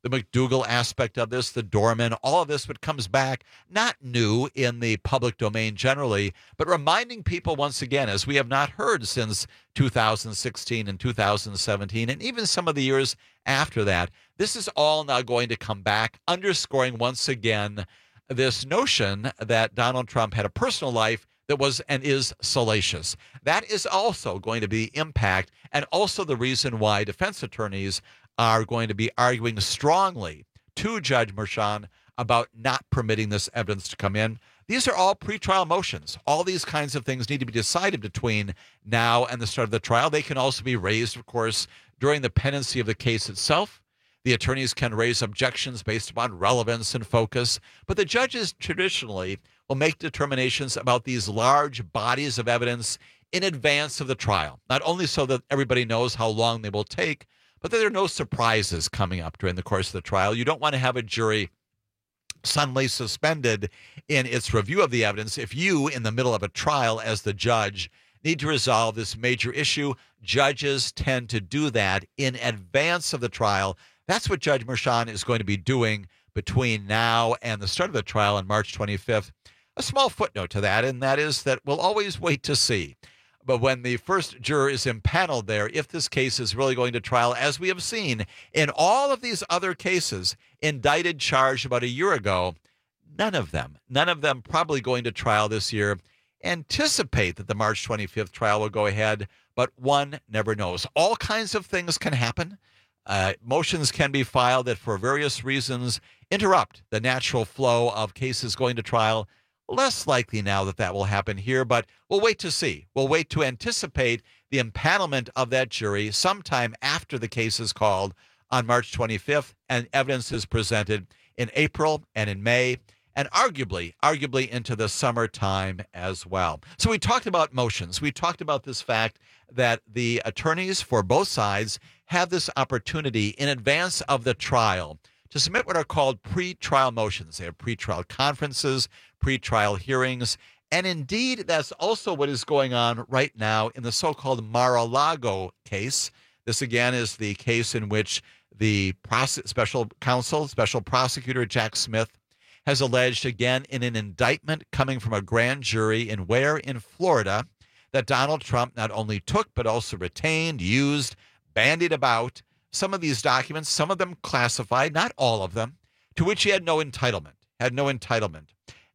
the McDougal aspect of this, the doorman, all of this, what comes back, not new in the public domain generally, but reminding people once again, as we have not heard since two thousand sixteen and two thousand seventeen, and even some of the years after that, this is all now going to come back, underscoring once again this notion that Donald Trump had a personal life that was and is salacious. That is also going to be impact, and also the reason why defense attorneys are going to be arguing strongly to Judge Merchan about not permitting this evidence to come in. These are all pretrial motions. All these kinds of things need to be decided between now and the start of the trial. They can also be raised, of course, during the pendency of the case itself. The attorneys can raise objections based upon relevance and focus, but the judges traditionally will make determinations about these large bodies of evidence in advance of the trial, not only so that everybody knows how long they will take, but that there are no surprises coming up during the course of the trial. You don't want to have a jury suddenly suspended in its review of the evidence if you, in the middle of a trial as the judge, need to resolve this major issue. Judges tend to do that in advance of the trial. That's what Judge Merchan is going to be doing between now and the start of the trial on March twenty-fifth. A small footnote to that, and that is that we'll always wait to see. But when the first juror is impaneled there, if this case is really going to trial, as we have seen in all of these other cases indicted, charged about a year ago, none of them, none of them probably going to trial this year. Anticipate that the March twenty-fifth trial will go ahead, but one never knows. All kinds of things can happen. Uh, motions can be filed that for various reasons interrupt the natural flow of cases going to trial. Less likely now that that will happen here, but we'll wait to see. We'll wait to anticipate the impanelment of that jury sometime after the case is called on March twenty-fifth, and evidence is presented in April and in May, and arguably, arguably into the summertime as well. So we talked about motions. We talked about this fact that the attorneys for both sides have this opportunity in advance of the trial to submit what are called pre-trial motions. They have pre-trial conferences, pre-trial hearings, and indeed that's also what is going on right now in the so-called Mar-a-Lago case. This again is the case in which the prose- special counsel, special prosecutor Jack Smith, has alleged again in an indictment coming from a grand jury in where in Florida that Donald Trump not only took but also retained, used, bandied about some of these documents, some of them classified, not all of them, to which he had no entitlement, had no entitlement.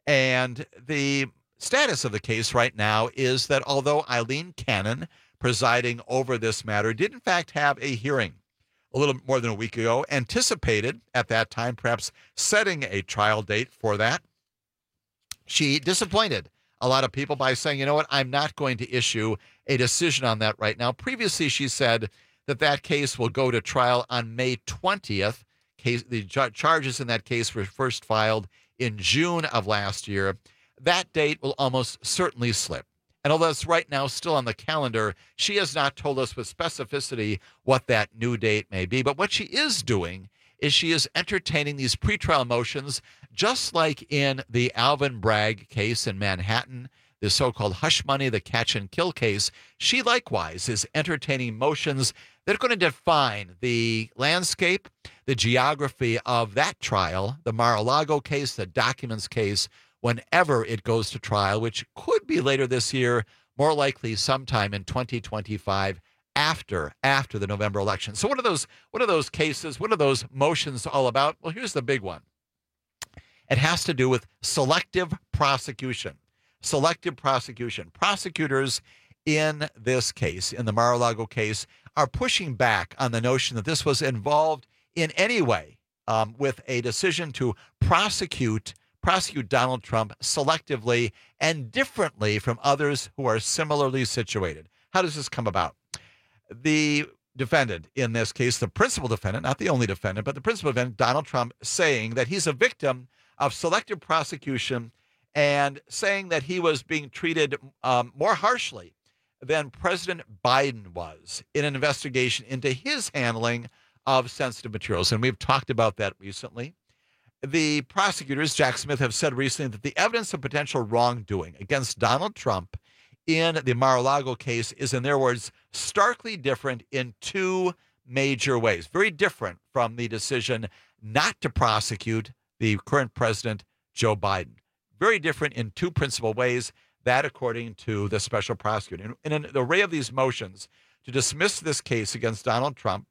And the status of the case right now is that although Eileen Cannon, presiding over this matter, did in fact have a hearing a little more than a week ago, anticipated at that time perhaps setting a trial date for that, she disappointed a lot of people by saying, you know what, I'm not going to issue a decision on that right now. Previously, she said that that case will go to trial on May twentieth. Case, the charges in that case were first filed in June of last year. That date will almost certainly slip. And although it's right now still on the calendar, she has not told us with specificity what that new date may be. But what she is doing is she is entertaining these pretrial motions, just like in the Alvin Bragg case in Manhattan, the so-called hush money, the catch and kill case. She likewise is entertaining motions that are going to define the landscape, the geography of that trial, the Mar-a-Lago case, the documents case, whenever it goes to trial, which could be later this year, more likely sometime in twenty twenty-five, after after the November election. So what are those what are those cases? What are those motions all about? Well, here's the big one. It has to do with selective prosecution. Selective prosecution. Prosecutors in this case, in the Mar-a-Lago case, are pushing back on the notion that this was involved in any way um, with a decision to prosecute prosecute Donald Trump selectively and differently from others who are similarly situated. How does this come about? The defendant in this case, the principal defendant, not the only defendant, but the principal defendant, Donald Trump, saying that he's a victim of selective prosecution and saying that he was being treated um, more harshly than President Biden was in an investigation into his handling of sensitive materials. And we've talked about that recently. The prosecutors, Jack Smith, have said recently that the evidence of potential wrongdoing against Donald Trump in the Mar-a-Lago case is, in their words, starkly different in two major ways. Very different from the decision not to prosecute the current president, Joe Biden. Very different in two principal ways, that according to the special prosecutor. In, in an array of these motions to dismiss this case against Donald Trump,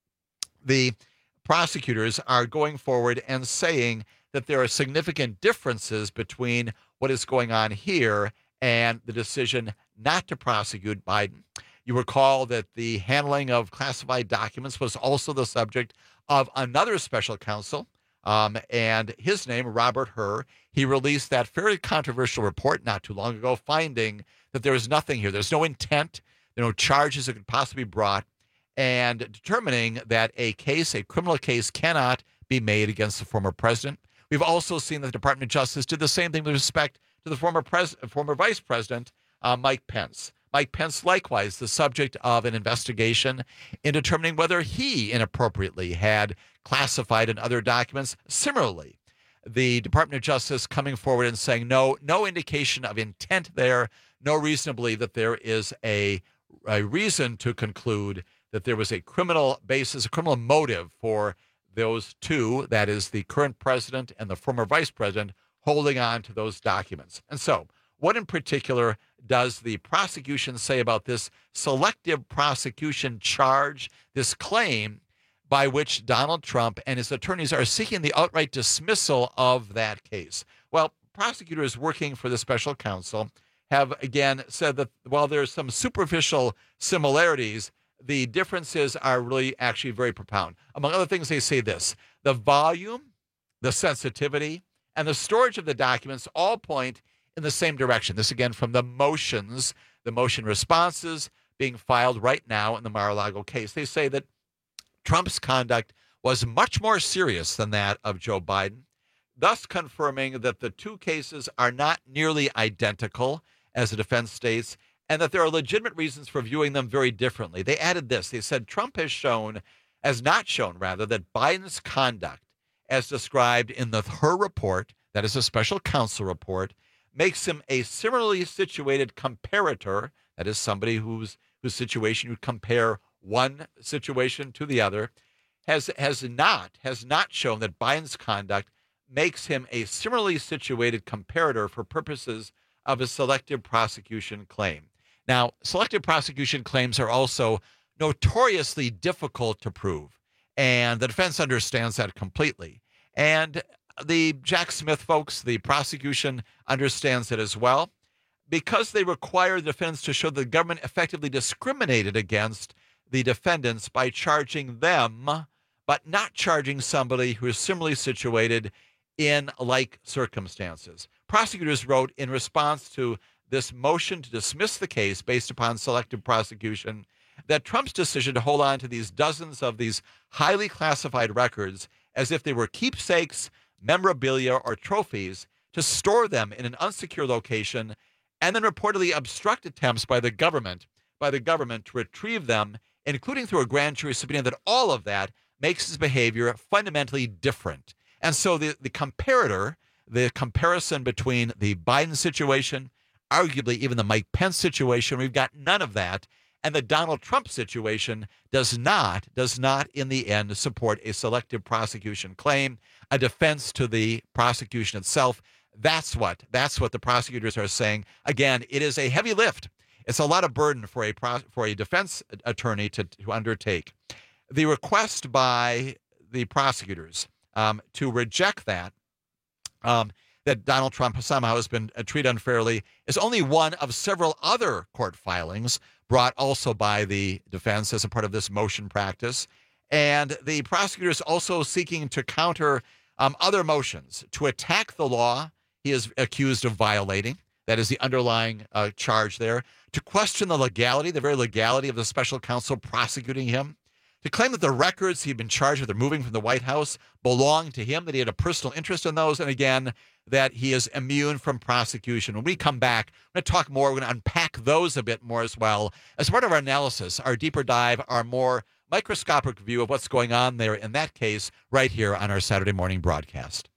the prosecutors are going forward and saying that there are significant differences between what is going on here and the decision not to prosecute Biden. You recall that the handling of classified documents was also the subject of another special counsel, um, and his name, Robert Hur. He released that very controversial report not too long ago, finding that there is nothing here. There's no intent, there are no charges that could possibly be brought, and determining that a case, a criminal case, cannot be made against the former president. We've also seen that the Department of Justice did the same thing with respect to the former pres- former vice president, uh, Mike Pence. Mike Pence, likewise, the subject of an investigation in determining whether he inappropriately had classified and other documents. Similarly, the Department of Justice coming forward and saying no, no indication of intent there, no reason to believe that there is a, a reason to conclude that there was a criminal basis, a criminal motive for those two, that is the current president and the former vice president, holding on to those documents. And so, what in particular does the prosecution say about this selective prosecution charge, this claim by which Donald Trump and his attorneys are seeking the outright dismissal of that case? Well, prosecutors working for the special counsel have again said that while there's some superficial similarities, the differences are really actually very profound. Among other things, they say this: the volume, the sensitivity, and the storage of the documents all point in the same direction. This again from the motions, the motion responses being filed right now in the Mar-a-Lago case. They say that Trump's conduct was much more serious than that of Joe Biden, thus confirming that the two cases are not nearly identical, as the defense states, and that there are legitimate reasons for viewing them very differently. They added this. They said Trump has shown, has not shown rather, that Biden's conduct, as described in the Hur report, that is a special counsel report, makes him a similarly situated comparator, that is somebody whose whose situation you compare one situation to the other, has has not has not shown that Biden's conduct makes him a similarly situated comparator for purposes of a selective prosecution claim. Now, selective prosecution claims are also notoriously difficult to prove, and the defense understands that completely. And the Jack Smith folks, the prosecution, understands it as well, because they require the defense to show the government effectively discriminated against the defendants by charging them, but not charging somebody who is similarly situated in like circumstances. Prosecutors wrote in response to this motion to dismiss the case based upon selective prosecution that Trump's decision to hold on to these dozens of these highly classified records as if they were keepsakes, memorabilia, or trophies, to store them in an unsecure location and then reportedly obstruct attempts by the government by the government to retrieve them, including through a grand jury subpoena, that all of that makes his behavior fundamentally different. And so the, the comparator, the comparison between the Biden situation, arguably even the Mike Pence situation, we've got none of that. And the Donald Trump situation does not, does not in the end support a selective prosecution claim, a defense to the prosecution itself. That's what, that's what the prosecutors are saying. Again, it is a heavy lift. It's a lot of burden for a for a defense attorney to, to undertake. The request by the prosecutors um, to reject that, um, that Donald Trump somehow has been treated unfairly, is only one of several other court filings brought also by the defense as a part of this motion practice. And the prosecutors also seeking to counter um, other motions to attack the law he is accused of violating. That is the underlying uh, charge there. To question the legality, the very legality of the special counsel prosecuting him. To claim that the records he'd been charged with removing from the White House belonged to him, that he had a personal interest in those, and again, that he is immune from prosecution. When we come back, we're going to talk more. We're going to unpack those a bit more as well. As part of our analysis, our deeper dive, our more microscopic view of what's going on there in that case right here on our Saturday morning broadcast.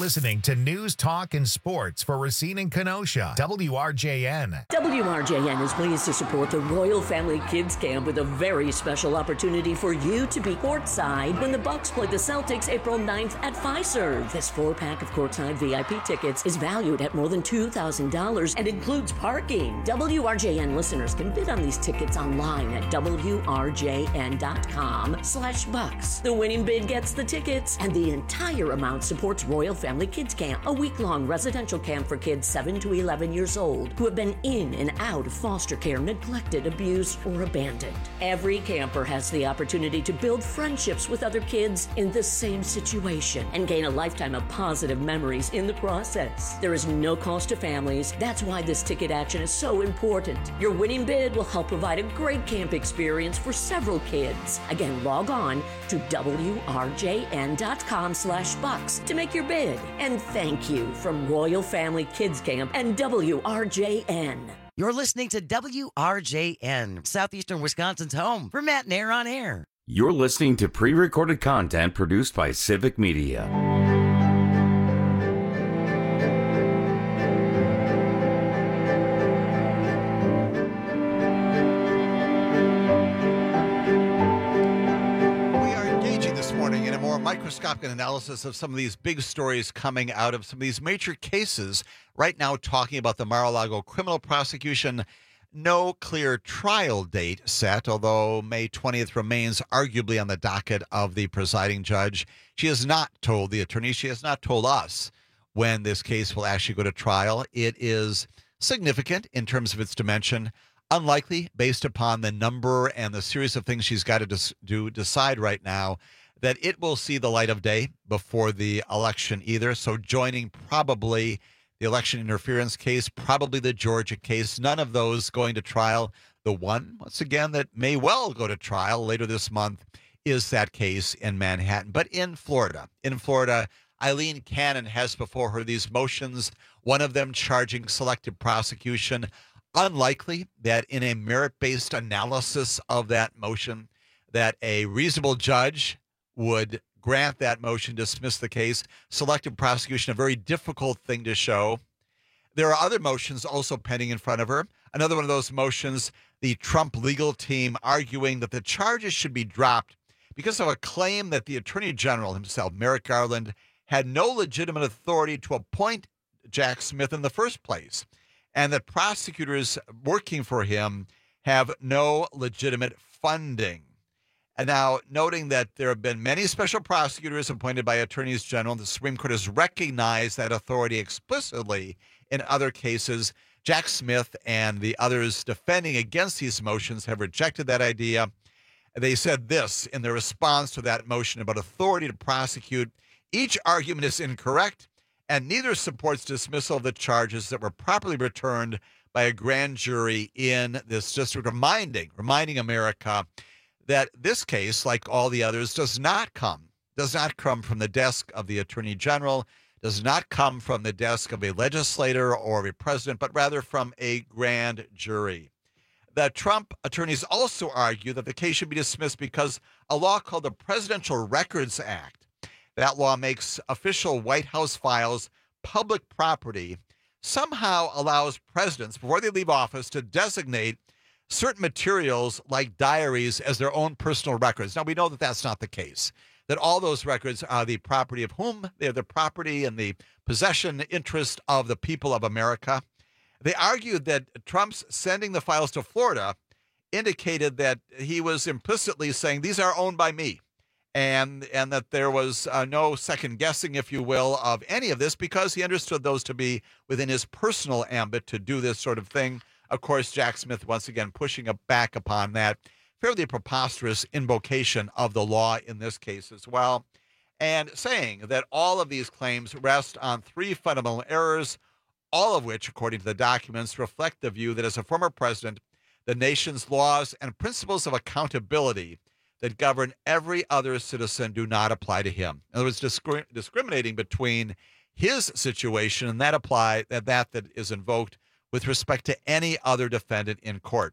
listening to News, Talk, and Sports for Racine and Kenosha. W R J N.
W R J N is pleased to support the Royal Family Kids Camp with a very special opportunity for you to be courtside when the Bucks play the Celtics April ninth at Fiserv. This four-pack of courtside V I P tickets is valued at more than two thousand dollars and includes parking. W R J N listeners can bid on these tickets online at W R J N dot com slash bucks. The winning bid gets the tickets, and the entire amount supports Royal Family Kids Camp, a week-long residential camp for kids seven to eleven years old who have been in and out of foster care, neglected, abused, or abandoned. Every camper has the opportunity to build friendships with other kids in the same situation and gain a lifetime of positive memories in the process. There is no cost to families. That's why this ticket action is so important. Your winning bid will help provide a great camp experience for several kids. Again, log on to W R J N dot com slash bucks to make your bid. And thank you from Royal Family Kids Camp and W R J N.
You're listening to W R J N, Southeastern Wisconsin's home for Matt and Air on Air.
You're listening to pre-recorded content produced by Civic Media.
Microscopic analysis of some of these big stories coming out of some of these major cases. Right now, talking about the Mar-a-Lago criminal prosecution. No clear trial date set, although May twentieth remains arguably on the docket of the presiding judge. She has not told the attorney, she has not told us when this case will actually go to trial. It is significant in terms of its dimension. Unlikely, based upon the number and the series of things she's got to dis- do decide right now, that it will see the light of day before the election either. So joining probably the election interference case, probably the Georgia case, none of those going to trial. The one, once again, that may well go to trial later this month is that case in Manhattan. But in Florida, in Florida, Eileen Cannon has before her these motions, one of them charging selective prosecution. Unlikely that in a merit-based analysis of that motion, that a reasonable judge would grant that motion, dismiss the case. Selective prosecution, a very difficult thing to show. There are other motions also pending in front of her. Another one of those motions, the Trump legal team arguing that the charges should be dropped because of a claim that the Attorney General himself, Merrick Garland, had no legitimate authority to appoint Jack Smith in the first place, and that prosecutors working for him have no legitimate funding. And now, noting that there have been many special prosecutors appointed by attorneys general, the Supreme Court has recognized that authority explicitly in other cases. Jack Smith and the others defending against these motions have rejected that idea. They said this in their response to that motion about authority to prosecute. Each argument is incorrect, and neither supports dismissal of the charges that were properly returned by a grand jury in this district, reminding, reminding America that this case, like all the others, does not come, does not come from the desk of the Attorney General, does not come from the desk of a legislator or a president, but rather from a grand jury. The Trump attorneys also argue that the case should be dismissed because a law called the Presidential Records Act, that law makes official White House files public property, somehow allows presidents, before they leave office, to designate certain materials like diaries as their own personal records. Now, we know that that's not the case, that all those records are the property of whom? They're the property and the possession interest of the people of America. They argued that Trump's sending the files to Florida indicated that he was implicitly saying these are owned by me, and and that there was uh, no second guessing, if you will, of any of this because he understood those to be within his personal ambit to do this sort of thing. Of course, Jack Smith, once again, pushing back upon that fairly preposterous invocation of the law in this case as well, and saying that all of these claims rest on three fundamental errors, all of which, according to the documents, reflect the view that as a former president, the nation's laws and principles of accountability that govern every other citizen do not apply to him. In other words, discri- discriminating between his situation and that apply that that that is invoked with respect to any other defendant in court.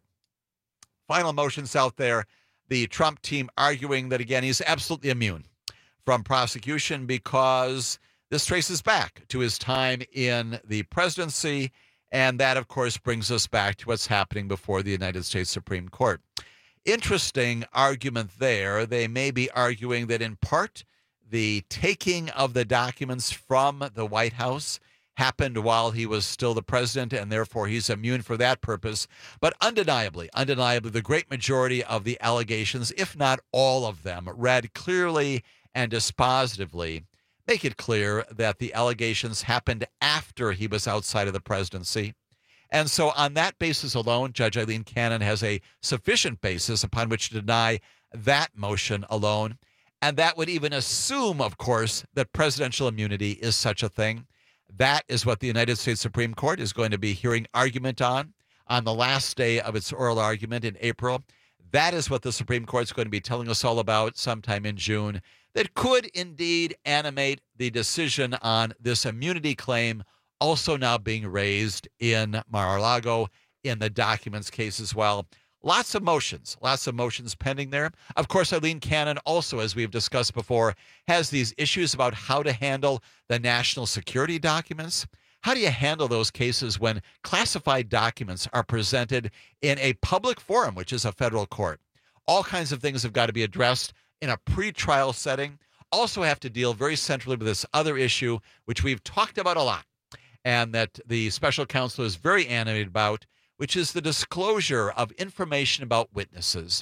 Final motions out there, the Trump team arguing that, again, he's absolutely immune from prosecution because This traces back to his time in the presidency, and that, of course, brings us back to what's happening before the United States Supreme Court. Interesting argument there. They may be arguing that in part the taking of the documents from the White House happened while he was still the president, and therefore he's immune for that purpose. But undeniably, undeniably, the great majority of the allegations, if not all of them, read clearly and dispositively make it clear that the allegations happened after he was outside of the presidency. And so on that basis alone, Judge Eileen Cannon has a sufficient basis upon which to deny that motion alone. And that would even assume, of course, that presidential immunity is such a thing. That is what the United States Supreme Court is going to be hearing argument on on the last day of its oral argument in April. That is what the Supreme Court is going to be telling us all about sometime in June. That could indeed animate the decision on this immunity claim, also now being raised in Mar-a-Lago in the documents case as well. Lots of motions, lots of motions pending there. Of course, Eileen Cannon also, as we've discussed before, has these issues about how to handle the national security documents. How do you handle those cases when classified documents are presented in a public forum, which is a federal court? All kinds of things have got to be addressed in a pretrial setting. Also have to deal very centrally with this other issue, which we've talked about a lot, and that the special counsel is very animated about, which is the disclosure of information about witnesses.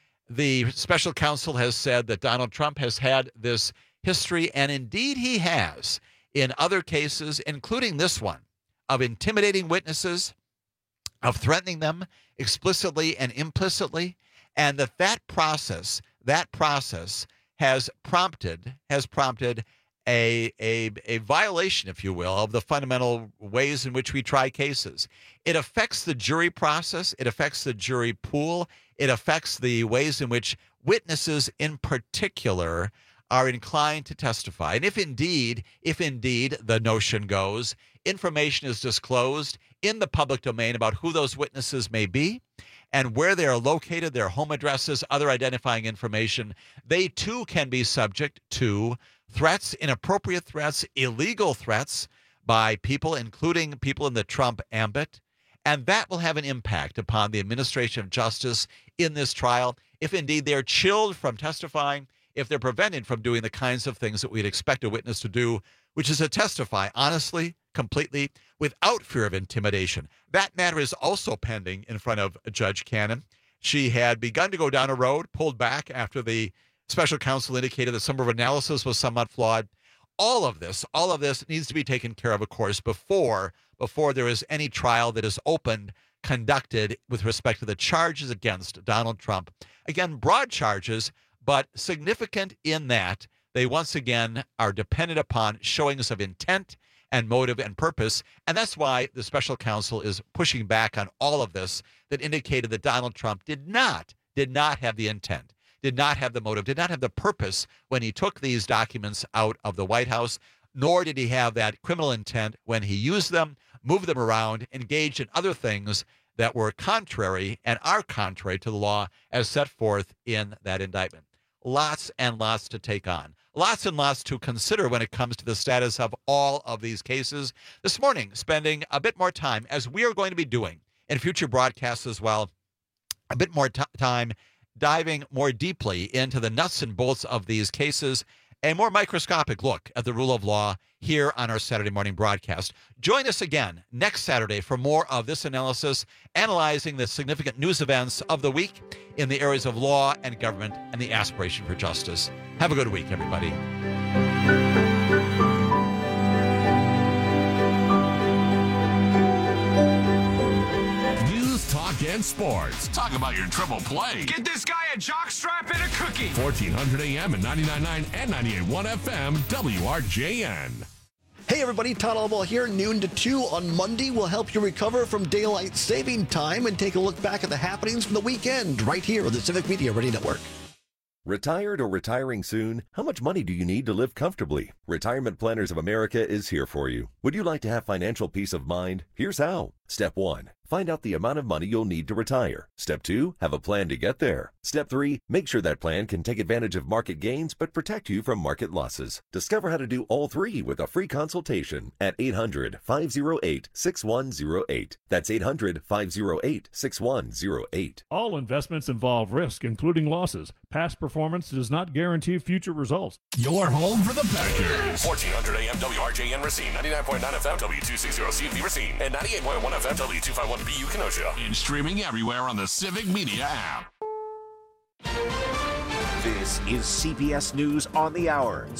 The special counsel has said that Donald Trump has had this history, and indeed he has, in other cases, including this one, of intimidating witnesses, of threatening them explicitly and implicitly, and that that process, that process has prompted, has prompted A, a, a violation, if you will, of the fundamental ways in which we try cases. It affects the jury process. It affects the jury pool. It affects the ways in which witnesses in particular are inclined to testify. And if indeed, if indeed the notion goes, information is disclosed in the public domain about who those witnesses may be and where they are located, their home addresses, other identifying information, they too can be subject to threats, inappropriate threats, illegal threats by people, including people in the Trump ambit. And that will have an impact upon the administration of justice in this trial. If indeed they're chilled from testifying, if they're prevented from doing the kinds of things that we'd expect a witness to do, which is to testify honestly, completely, without fear of intimidation. That matter is also pending in front of Judge Cannon. She had begun to go down a road, pulled back after the special counsel indicated that some of her analysis was somewhat flawed. All of this, all of this needs to be taken care of, of course, before, before there is any trial that is opened, conducted with respect to the charges against Donald Trump. Again, broad charges, but significant in that they once again are dependent upon showings of intent and motive and purpose. And that's why the special counsel is pushing back on all of this that indicated that Donald Trump did not, did not have the intent, did not have the motive, did not have the purpose when he took these documents out of the White House, nor did he have that criminal intent when he used them, moved them around, engaged in other things that were contrary and are contrary to the law as set forth in that indictment. Lots and lots to take on. Lots and lots to consider when it comes to the status of all of these cases. This morning, spending a bit more time, as we are going to be doing in future broadcasts as well, a bit more t- time diving more deeply into the nuts and bolts of these cases, a more microscopic look at the rule of law here on our Saturday morning broadcast. Join us again next Saturday for more of this analysis, analyzing the significant news events of the week in the areas of law and government and the aspiration for justice. Have a good week, everybody.
Talk and sports. Talk about your triple play.
Get this guy a jockstrap and a cookie.
fourteen hundred A M and ninety-nine point nine and ninety-eight point one F M, W R J N.
Hey everybody, Todd Albaugh here. Noon to two on Monday will help you recover from daylight saving time and take a look back at the happenings from the weekend right here on the Civic Media Radio Network.
Retired or retiring soon? How much money do you need to live comfortably? Retirement Planners of America is here for you. Would you like to have financial peace of mind? Here's how. Step one, find out the amount of money you'll need to retire. Step two, have a plan to get there. Step three, make sure that plan can take advantage of market gains but protect you from market losses. Discover how to do all three with a free consultation at eight hundred, five oh eight, six one oh eight. That's eight hundred, five oh eight, six one oh eight.
All investments involve risk, including losses. Past performance does not guarantee future results.
Your home for the Packers. fourteen hundred A M W R J N Racine, ninety-nine point nine F M W two sixty C F D Racine, and ninety-eight point one F M W two fifty-one B U Kenosha. And streaming everywhere on the Civic Media app.
This is C B S News on the Hour.